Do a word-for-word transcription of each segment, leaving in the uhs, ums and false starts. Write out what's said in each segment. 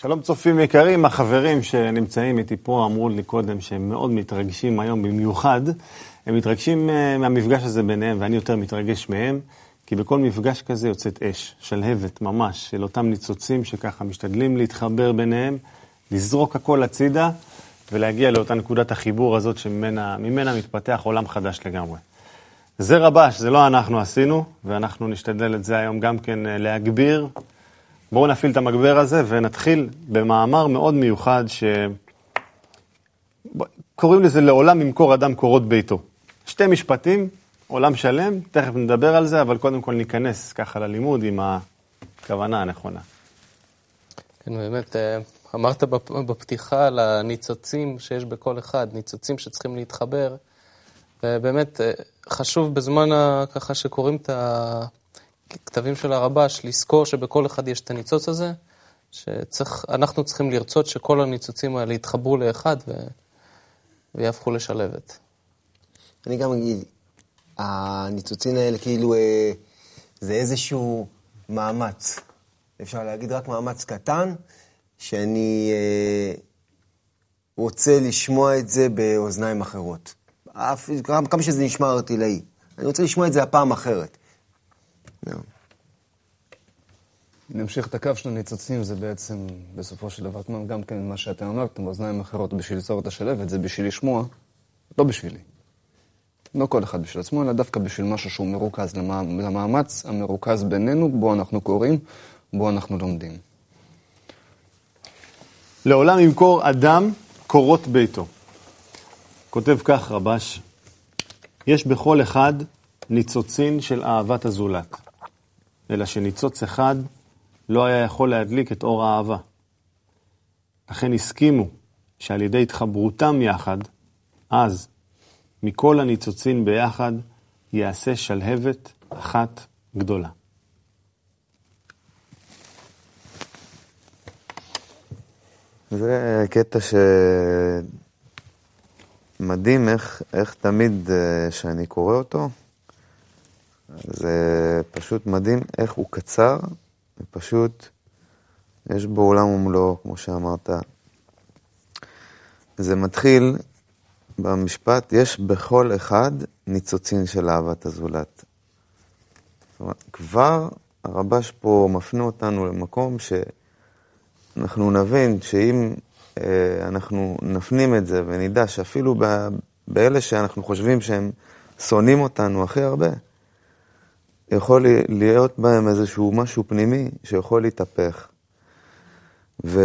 שלום צופים יקרים, החברים שנמצאים איתי פה אמרו לי קודם שהם מאוד מתרגשים היום במיוחד. הם מתרגשים מהמפגש הזה ביניהם ואני יותר מתרגש מהם, כי בכל מפגש כזה יוצאת אש, שלהבת ממש, של אותם ניצוצים שככה משתדלים להתחבר ביניהם, לזרוק הכל הצידה ולהגיע לאותה נקודת החיבור הזאת שממנה ממנה מתפתח עולם חדש לגמרי. זה רבש, זה לא אנחנו עשינו, ואנחנו נשתדל את זה היום גם כן להגביר. בואו נפעיל את המגבר הזה ונתחיל במאמר מאוד מיוחד שקוראים לזה לעולם ימכור אדם קורות ביתו. שתי משפטים, עולם שלם, תכף נדבר על זה, אבל קודם כל ניכנס ככה ללימוד עם הכוונה הנכונה. כן, באמת, אמרת בפתיחה על הניצוצים שיש בכל אחד, ניצוצים שצריכים להתחבר, ובאמת חשוב בזמן ככה שקוראים את הכתבים של הרבש, לזכור שבכל אחד יש את הניצוץ הזה, שאנחנו צריכים לרצות שכל הניצוצים האלה יתחברו לאחד ו... ויהפכו לשלבת. אני גם אגיד, הניצוצים האלה כאילו זה איזשהו מאמץ. אפשר להגיד רק מאמץ קטן, שאני רוצה לשמוע את זה באוזניים אחרות. כמה שזה נשמע ארטילאי. אני רוצה לשמוע את זה הפעם אחרת. נמשיך את הקו של הניצוצים, זה בעצם בסופו של דבר גם כן מה שאתם אמרתם, באוזניים אחרות בשביל ליצור את השלבת, זה בשביל לשמוע, לא בשבילי. לא כל אחד בשביל עצמו, אלא דווקא בשביל משהו שהוא מרוכז למאמץ, המרוכז בינינו, בו אנחנו קוראים, בו אנחנו לומדים. לעולם ימכור אדם קורות ביתו. כותב כך רבש, יש בכל אחד ניצוצין של אהבת הזולת, אלא שניצוץ אחד לא היה יכול להדליק את אור האהבה. לכן הסכימו שעל ידי התחברותם יחד, אז מכל הניצוצין ביחד יעשה שלהבת אחת גדולה. זה קטע שמדהים איך, איך תמיד שאני קורא אותו, זה פשוט מדהים איך הוא קצר, ופשוט יש בו עולם ומלואו, כמו שאמרת. זה מתחיל במשפט, יש בכל אחד ניצוצין של אהבת הזולת. זאת אומרת, כבר הרבש פה מפנה אותנו למקום שאנחנו נבין שאם אה, אנחנו נפנים את זה ונדע שאפילו ב- באלה שאנחנו חושבים שהם שונאים אותנו הכי הרבה, יכול להיות בהם איזשהו משהו פנימי שיכול להתהפך. ו...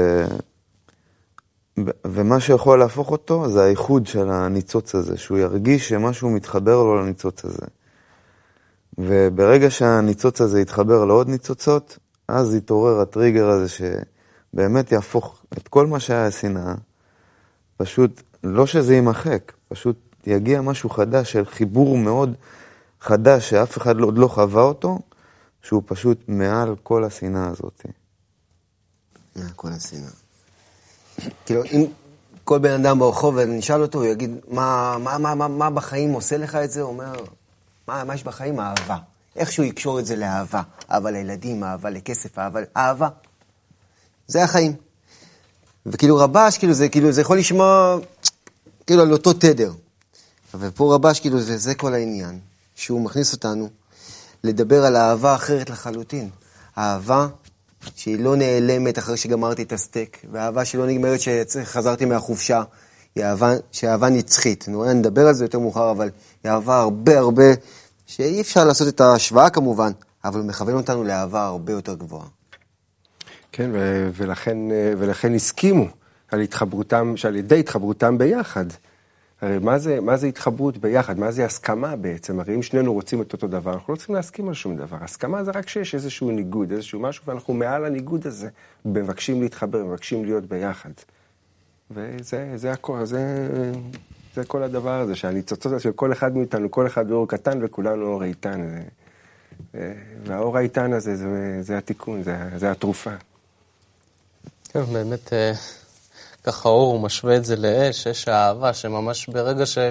ומה שיכול להפוך אותו זה האיחוד של הניצוץ הזה, שהוא ירגיש שמשהו מתחבר לו לניצוץ הזה. וברגע שהניצוץ הזה יתחבר לעוד ניצוצות, אז יתעורר הטריגר הזה שבאמת יהפוך את כל מה שהיה השנאה, פשוט לא שזה יימחק, פשוט יגיע משהו חדש של חיבור מאוד חדש שאף אחד עוד לא חווה אותו, שהוא פשוט מעל כל השנאה הזאת. מעל כל השנאה. כאילו, אם כל בן אדם ברחוב ונשאל אותו, הוא יגיד, מה, מה, מה, מה, מה בחיים עושה לך את זה? הוא אומר, מה, מה יש בחיים? אהבה. איכשהו יקשור את זה לאהבה. אהבה לילדים, אהבה לכסף, אהבה, אהבה. זה החיים. וכאילו רבש, כאילו זה, כאילו, זה יכול לשמוע, כאילו, על אותו תדר. אבל פה רבש, כאילו, זה, זה כל העניין. שהוא מכניס אותנו לדבר על אהבה אחרת לחלוטין. אהבה שהיא לא נעלמת אחרי שגמרתי את הסטייק, ואהבה שהיא לא נגמרת שחזרתי מהחופשה, היא אהבה, שהיא אהבה נצחית. נורא נדבר על זה יותר מאוחר, אבל היא אהבה הרבה הרבה, שאי אפשר לעשות את ההשוואה כמובן, אבל הוא מכוון אותנו לאהבה הרבה יותר גבוהה. כן, ו- ולכן, ולכן הסכימו על התחברותם, שעל ידי התחברותם ביחד. הרי מה זה, מה זה התחברות ביחד? מה זה הסכמה בעצם? הרי אם שנינו רוצים את אותו דבר, אנחנו לא צריכים להסכים על שום דבר. הסכמה זה רק שיש איזשהו ניגוד, איזשהו משהו, ואנחנו מעל הניגוד הזה מבקשים להתחבר, מבקשים להיות ביחד. וזה, זה הכל, זה, זה כל הדבר הזה, שהניצוצות של כל אחד מאיתנו, כל אחד באור קטן וכולנו אור איתן. והאור האיתן הזה, זה, זה התיקון, זה, זה התרופה. כן, באמת... ככה אור הוא משווה את זה לאש, אש האהבה, שממש ברגע ש...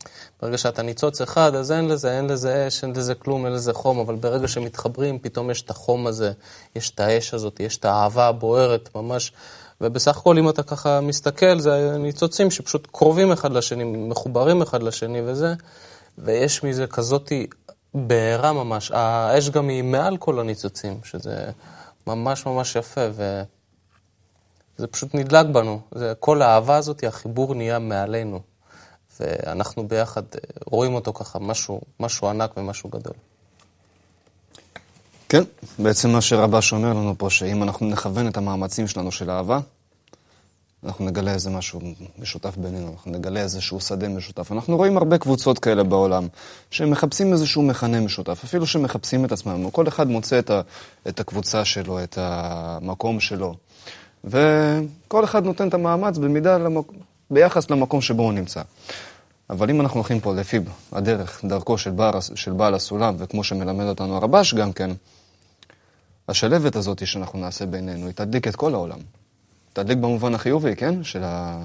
ברגע שאתה ניצוץ אחד, אז אין לזה, אין לזה אש, אין לזה כלום, אין לזה חום, אבל ברגע שמתחברים, פתאום יש את החום הזה, יש את האש הזאת, יש את האהבה הבוערת ממש, ובסך הכל אם אתה ככה מסתכל, זה ניצוצים שפשוט קרובים אחד לשני, מחוברים אחד לשני וזה, ויש מזה כזאתי בעירה ממש. האש גם היא מעל כל הניצוצים, שזה ממש ממש יפה, וזה פשוט נדלק בנו. זה, כל האהבה הזאת, החיבור נהיה מעלינו, ואנחנו ביחד רואים אותו ככה, משהו, משהו ענק ומשהו גדול. כן, בעצם מה שרבש אומר לנו פה, שאם אנחנו נכוון את המאמצים שלנו של אהבה, אנחנו נגלה איזה משהו משותף בינינו, אנחנו נגלה איזשהו שדה משותף. אנחנו רואים הרבה קבוצות כאלה בעולם, שמחפשים איזשהו מכנה משותף, אפילו שמחפשים את עצמם, כל אחד מוצא את, ה, את הקבוצה שלו, את המקום שלו, וכל אחד נותן את המאמץ במידה למק... ביחס למקום שבו הוא נמצא. אבל אם אנחנו הולכים פה לפי הדרך, דרכו של בעל, של בעל הסולם, וכמו שמלמד אותנו הרבש גם כן, השלבת הזאת שאנחנו נעשה בינינו, היא תדליק את כל העולם. תדליק במובן החיובי, כן? של ה...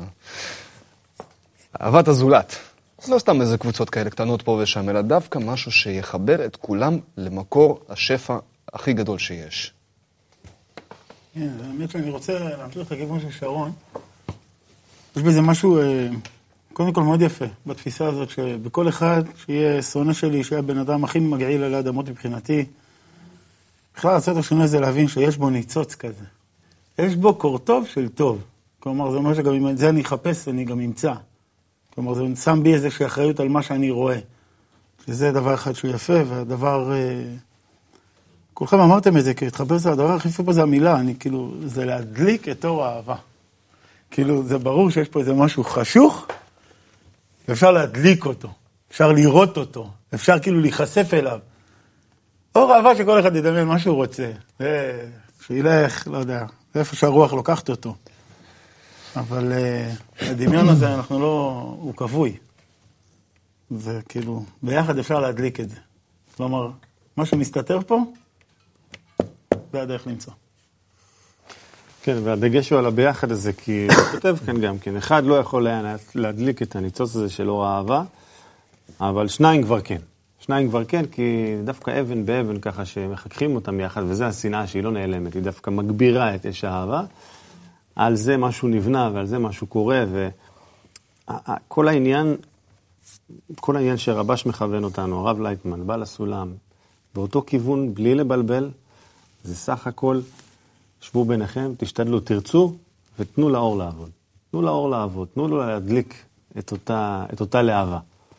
אהבת הזולת. לא סתם איזה קבוצות כאלה קטנות פה ושם, אלא דווקא משהו שיחבר את כולם למקור השפע הכי גדול שיש. כן, האמת שאני רוצה להמשיך את הכיוון של שרון. יש בזה משהו, קודם כל מאוד יפה, בתפיסה הזאת, שבכל אחד שיהיה שונא שלי, שיהיה בן אדם הכי מגעיל על האדמות מבחינתי, בכלל לעשות השונה זה להבין שיש בו ניצוץ כזה. יש בו קור טוב של טוב. כלומר, זה אומר שגם אם זה אני אחפש, אני גם אמצא. כלומר, זה שם בי איזושהי אחריות על מה שאני רואה. שזה דבר אחד שהוא יפה, והדבר... כולכם אמרתם את זה, כי התחבר זה, הדבר הכי יפה פה זה המילה, אני כאילו, זה להדליק את אור האהבה. כאילו, זה ברור שיש פה איזה משהו חשוך, ואפשר להדליק אותו, אפשר לראות אותו, אפשר כאילו להיחשף אליו. אור אהבה שכל אחד ידמיין מה שהוא רוצה, שילך, לא יודע, זה איפה שהרוח לוקחת אותו. אבל uh, הדמיון הזה, אנחנו לא, הוא כבוי. וכאילו, ביחד אפשר להדליק את זה. כלומר, מה שמסתתר פה, זה הדרך למצוא. כן, והדגש הוא על הביחד הזה, כי הוא כותב כאן גם כן, אחד לא יכול להדליק את הניצוץ הזה של אור האהבה, אבל שניים כבר כן. שניים כבר כן, כי דווקא אבן באבן ככה שמחככים אותם יחד, וזה השנאה שהיא לא נעלמת, היא דווקא מגבירה את אש האהבה, על זה משהו נבנה ועל זה משהו קורה, וכל העניין, כל העניין שרבש מכוון אותנו, הרב לייטמן, בעל הסולם, באותו כיוון, בלי לבלבל, זה סך הכל, שבו ביניכם, תשתדלו, תרצו, ותנו לאור לעבוד. תנו לאור לעבוד, תנו לו להדליק את אותה, את אותה להבה.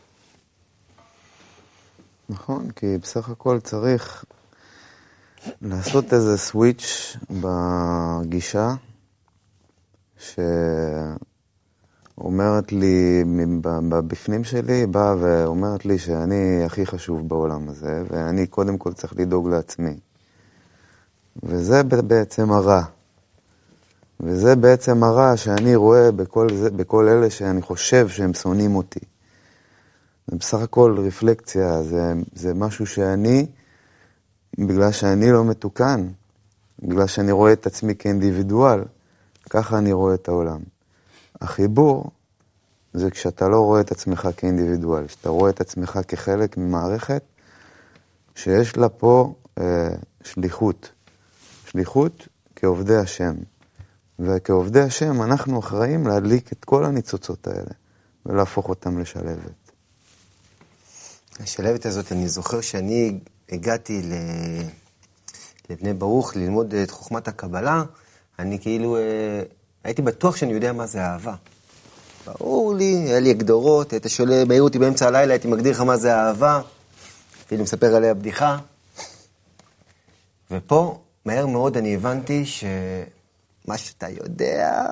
נכון, כי בסך הכל צריך לעשות איזה סוויץ' בגישה, שאומרת לי, בפנים שלי, באה ואומרת לי שאני הכי חשוב בעולם הזה, ואני קודם כל צריך לדאוג לעצמי. וזה בעצם הרע. וזה בעצם הרע שאני רואה בכל, זה, בכל אלה שאני חושב שהם שונאים אותי. זה בסך הכל רפלקציה, זה, זה משהו שאני, בגלל שאני לא מתוקן, בגלל שאני רואה את עצמי כאינדיבידואל, ככה אני רואה את העולם. החיבור זה כשאתה לא רואה את עצמך כאינדיבידואל, שאתה רואה את עצמך כחלק ממערכת שיש לה פה אה, שליחות. שליחות כעובדי השם. וכעובדי השם אנחנו אחראים להדליק את כל הניצוצות האלה ולהפוך אותם לשלבת. השלבת הזאת, אני זוכר שאני הגעתי לבני ברוך ללמוד את חוכמת הקבלה, אני כאילו הייתי בטוח שאני יודע מה זה אהבה. ברור לי, היה לי הגדרות, היית שואל, מעיר אותי באמצע הלילה, הייתי מגדיר לך מה זה אהבה, אפילו מספר עליה בדיחה. ופה, מהר מאוד אני הבנתי שמה שאתה יודע,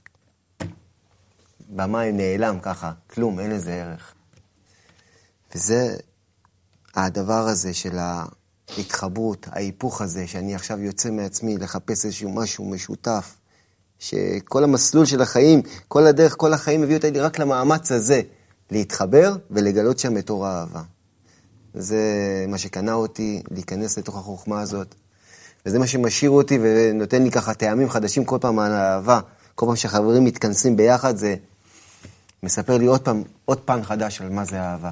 במים נעלם ככה, כלום, אין לזה ערך. וזה הדבר הזה של ההתחברות, ההיפוך הזה, שאני עכשיו יוצא מעצמי לחפש איזשהו משהו משותף, שכל המסלול של החיים, כל הדרך, כל החיים הביא אותי רק למאמץ הזה, להתחבר ולגלות שם את אור האהבה. זה מה שקנה אותי, להיכנס לתוך החוכמה הזאת. וזה מה שמשאיר אותי ונותן לי ככה טעמים חדשים כל פעם על האהבה. כל פעם שחברים מתכנסים ביחד, זה מספר לי עוד פעם, עוד פן חדש על מה זה אהבה.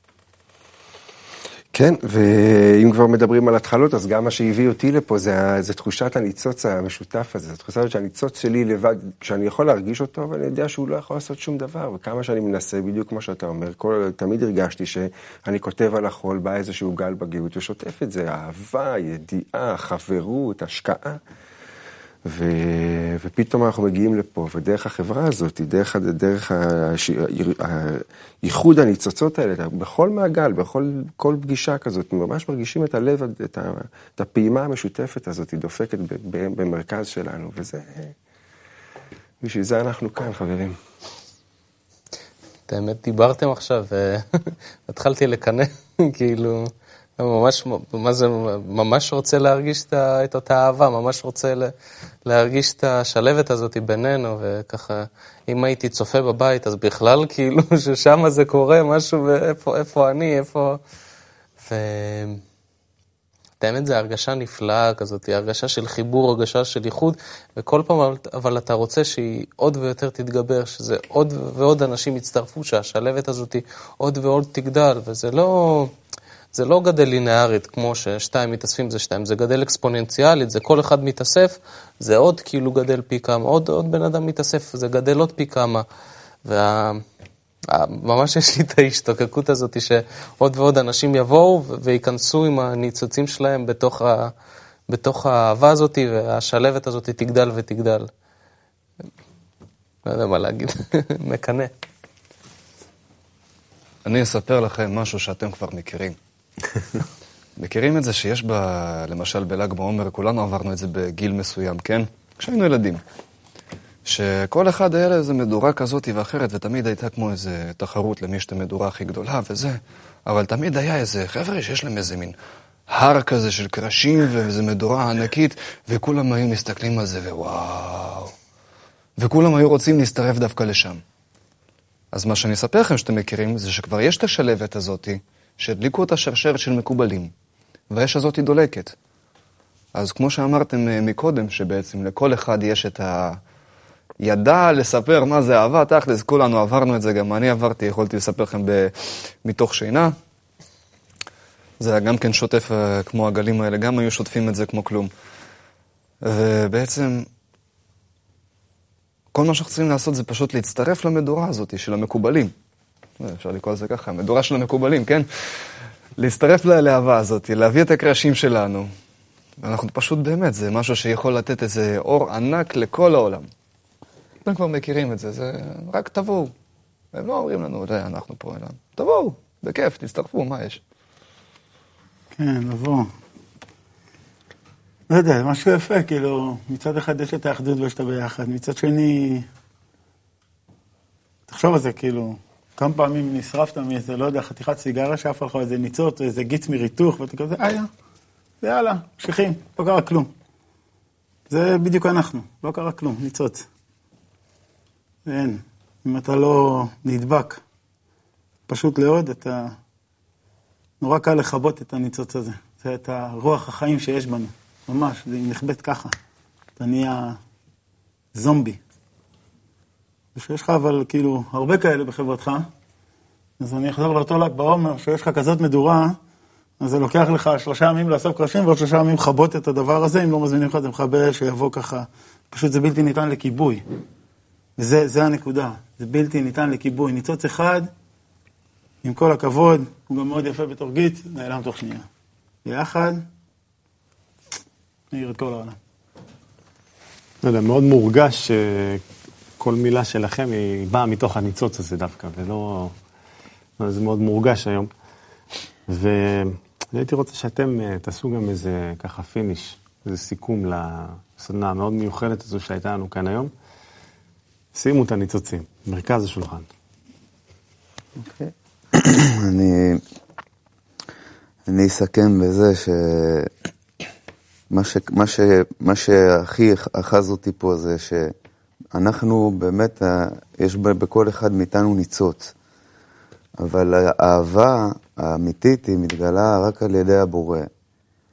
כן, ואם כבר מדברים על התחלות, אז גם מה שהביא אותי לפה זה, זה תחושת הניצוץ המשותף הזה. זו תחושה שהניצוץ שלי לבד, שאני יכול להרגיש אותו, אבל אני יודע שהוא לא יכול לעשות שום דבר. וכמה שאני מנסה, בדיוק כמו שאתה אומר, כל, תמיד הרגשתי שאני כותב על החול, בא איזשהו גל בגאות ושוטף את זה. אהבה, ידיעה, חברות, השקעה. ו... ופתאום אנחנו מגיעים לפה, ודרך החברה הזאת, דרך, דרך הש... הייחוד הניצוצות האלה, בכל מעגל, בכל כל פגישה כזאת, ממש מרגישים את הלב, את, ה... את הפעימה המשותפת הזאת, היא דופקת ב... ב... במרכז שלנו, וזה, בשביל זה אנחנו כאן, חברים. את האמת, דיברתם עכשיו, והתחלתי לקנא, כאילו... ממש, מה זה, ממש רוצה להרגיש את אותה אהבה, ממש רוצה להרגיש את השלבת הזאת בינינו, וככה, אם הייתי צופה בבית, אז בכלל כאילו ששם זה קורה משהו, ואיפה, איפה אני, איפה... ו... האמת, זה הרגשה נפלאה כזאת, הרגשה של חיבור, הרגשה של ייחוד, וכל פעם, אבל אתה רוצה שהיא עוד ויותר תתגבר, שזה עוד ועוד אנשים יצטרפו, שהשלבת הזאת עוד ועוד תגדל, וזה לא... זה לא גדל לינארית, כמו ששתיים מתאספים זה שתיים, זה גדל אקספוננציאלית, זה כל אחד מתאסף, זה עוד כאילו גדל פי כמה, עוד, עוד בן אדם מתאסף, זה גדל עוד פי כמה. וממש יש לי את ההשתוקקות הזאת, שעוד ועוד אנשים יבואו וייכנסו עם הניצוצים שלהם בתוך, ה, בתוך האהבה הזאת, והשלבת הזאת תגדל ותגדל. לא יודע מה להגיד, מקנה. אני אספר לכם משהו שאתם כבר מכירים. מכירים את זה שיש בה, למשל בל"ג בעומר, כולנו עברנו את זה בגיל מסוים, כן? כשהיינו ילדים. שכל אחד היה איזו מדורה כזאת ואחרת, ותמיד הייתה כמו איזו תחרות למי שאת המדורה הכי גדולה וזה, אבל תמיד היה איזה חבר'ה שיש להם איזה מין הר כזה של קרשים ואיזו מדורה ענקית, וכולם היו מסתכלים על זה ווואו. וכולם היו רוצים להסתרף דווקא לשם. אז מה שאני אספר לכם שאתם מכירים, זה שכבר יש את השלבת הזאת, שהדליקו את השרשרת של מקובלים, והאש הזאת היא דולקת. אז כמו שאמרתם מקודם, שבעצם לכל אחד יש את הידע לספר מה זה אהבה, תכלס, כולנו עברנו את זה, גם אני עברתי, יכולתי לספר לכם ב... מתוך שינה. זה היה גם כן שוטף כמו הגלים האלה, גם היו שוטפים את זה כמו כלום. ובעצם... כל מה שאנחנו צריכים לעשות זה פשוט להצטרף למדורה הזאת של המקובלים. אפשר לקרוא לזה ככה, המדורה של המקובלים, כן? להצטרף לאהבה הזאת, להביא את הקרשים שלנו. ואנחנו פשוט באמת, זה משהו שיכול לתת איזה אור ענק לכל העולם. אתם כבר מכירים את זה, זה רק תבואו. הם לא אומרים לנו, לא, אנחנו פה, אלא תבואו, בכיף, תצטרפו, מה יש? כן, לבוא. לא יודע, זה משהו יפה, כאילו, מצד אחד יש את האחדות ויש את הביחד, מצד שני, תחשוב על זה, כאילו, כמה פעמים נשרפת מאיזה, לא יודע, חתיכת סיגריה שאף לך איזה ניצוץ, או איזה גיץ מריתוך, ואתה כזה, אה, זה יאללה, ממשיכים, לא קרה כלום. זה בדיוק אנחנו, לא קרה כלום, ניצוץ. אין, אם אתה לא נדבק, פשוט לעוד, אתה, נורא קל לחבות את הניצוץ הזה, זה את הרוח החיים שיש בנו. ממש, זה נכבד ככה. אתה נהיה זומבי. ושיש לך אבל כאילו הרבה כאלה בחברתך, אז אני אחזור לאותו ל"ג בעומר, שיש לך כזאת מדורה, אז זה לוקח לך שלושה ימים לאסוף קרשים, ועוד שלושה ימים חבות את הדבר הזה, אם לא מזמינים לך את המחבל שיבוא ככה. פשוט זה בלתי ניתן לכיבוי. וזה זה הנקודה. זה בלתי ניתן לכיבוי. ניצוץ אחד, עם כל הכבוד, הוא גם מאוד יפה בתור גיץ, נעלם תוך שנייה. ביחד, נעיר את כל העולם. לא יודע, מאוד מורגש שכל מילה שלכם היא באה מתוך הניצוץ הזה דווקא, ולא... זה מאוד מורגש היום. והייתי רוצה שאתם תעשו גם איזה ככה פיניש, איזה סיכום לסדנה המאוד מיוחדת הזו שהייתה לנו כאן היום. שימו את הניצוצים, מרכז השולחן. אוקיי. אני... אני אסכם בזה ש... מה, ש, מה, ש, מה שהכי אחז אותי פה זה שאנחנו באמת, יש בכל אחד מאיתנו ניצוץ, אבל האהבה האמיתית היא מתגלה רק על ידי הבורא,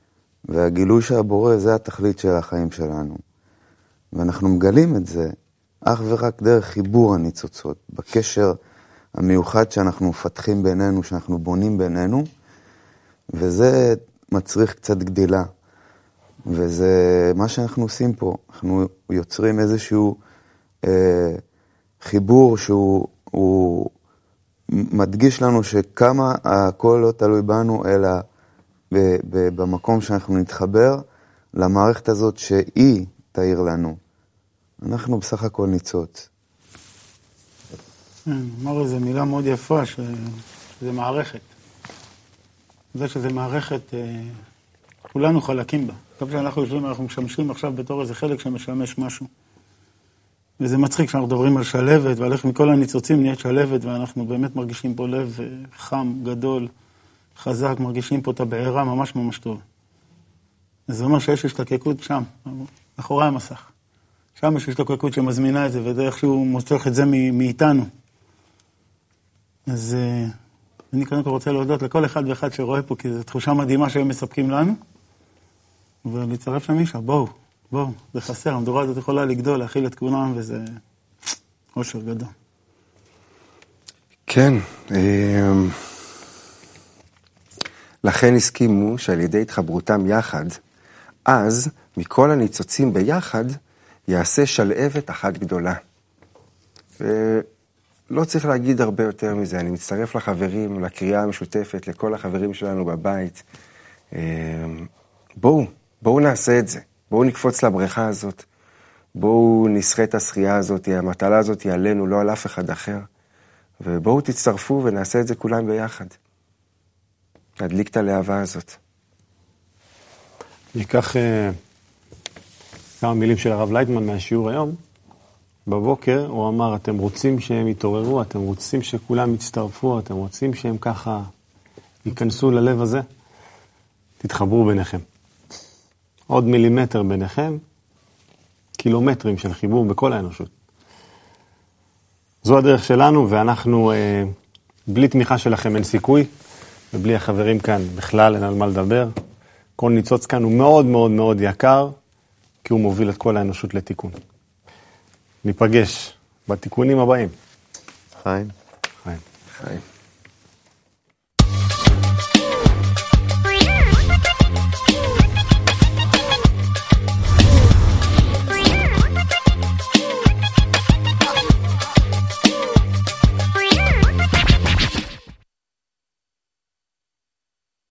והגילוי של הבורא זה התכלית של החיים שלנו, ואנחנו מגלים את זה אך ורק דרך חיבור הניצוצות, בקשר המיוחד שאנחנו מפתחים בינינו, שאנחנו בונים בינינו, וזה מצריך קצת גדילה. וזה מה שאנחנו עושים פה. אנחנו יוצרים איזשהו אה, חיבור שהוא הוא מדגיש לנו שכמה הכל לא תלוי בנו, אלא ב, ב, במקום שאנחנו נתחבר למערכת הזאת שהיא תאיר לנו. אנחנו בסך הכל ניצוץ. אמר איזו מילה מאוד יפה, ש... שזה מערכת. זה שזה מערכת, כולנו חלקים בה. טוב שאנחנו יושבים, אנחנו משמשים עכשיו בתור איזה חלק שמשמש משהו. וזה מצחיק כשאנחנו מדברים על שלבת, ועל איך מכל הניצוצים נהיית שלבת, ואנחנו באמת מרגישים פה לב חם, גדול, חזק, מרגישים פה את הבעירה ממש ממש טוב. אז זה אומר שיש השתקקות שם, מאחורי המסך. שם יש השתקקות שמזמינה את זה, וזה איכשהו מוצלח את זה מאיתנו. אז אני קודם כל רוצה להודות לכל אחד ואחד שרואה פה, כי זו תחושה מדהימה שהם מספקים לנו, ולהצטרף למישה, בואו, בואו, זה חסר, המדורה הזאת יכולה לגדול, להכיל את כולם, וזה אושר גדול. כן, לכן הסכימו שעל ידי התחברותם יחד, אז מכל הניצוצים ביחד יעשה שלהבת אחת גדולה. ולא צריך להגיד הרבה יותר מזה, אני מצטרף לחברים, לקריאה המשותפת, לכל החברים שלנו בבית. בואו, בואו נעשה את זה, בואו נקפוץ לבריכה הזאת, בואו נשחה את השחייה הזאת, המטלה הזאת היא עלינו, לא על אף אחד אחר. ובואו תצטרפו ונעשה את זה כולם ביחד. נדליק את הלהבה הזאת. ניקח uh, כמה מילים של הרב לייטמן מהשיעור היום. בבוקר הוא אמר, אתם רוצים שהם יתעוררו, אתם רוצים שכולם יצטרפו, אתם רוצים שהם ככה ייכנסו ללב הזה, תתחברו ביניכם. עוד מילימטר ביניכם, קילומטרים של חיבור בכל האנושות. זו הדרך שלנו, ואנחנו, אה, בלי תמיכה שלכם אין סיכוי, ובלי החברים כאן בכלל אין על מה לדבר. כל ניצוץ כאן הוא מאוד מאוד מאוד יקר, כי הוא מוביל את כל האנושות לתיקון. ניפגש בתיקונים הבאים. חיים. חיים. חיים.